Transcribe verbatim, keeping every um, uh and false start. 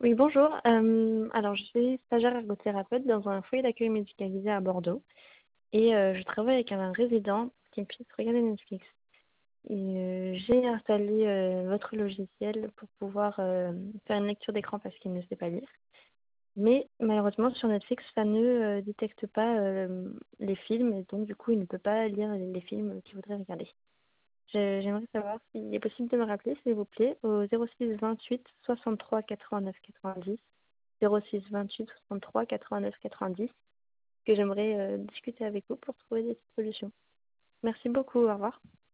Oui, bonjour. Euh, alors, je suis stagiaire ergothérapeute dans un foyer d'accueil médicalisé à Bordeaux et euh, je travaille avec un résident qui puisse regarder Netflix. Et euh, j'ai installé euh, votre logiciel pour pouvoir euh, faire une lecture d'écran parce qu'il ne sait pas lire. Mais malheureusement, sur Netflix, ça ne euh, détecte pas euh, les films et donc du coup, il ne peut pas lire les, les films qu'il voudrait regarder. Je- J'aimerais savoir s'il est possible de me rappeler, s'il vous plaît, au zéro six vingt-huit soixante-trois quatre-vingt-neuf quatre-vingt-dix. zéro six vingt-huit soixante-trois quatre-vingt-neuf quatre-vingt-dix que j'aimerais euh, discuter avec vous pour trouver des solutions. Merci beaucoup, au revoir.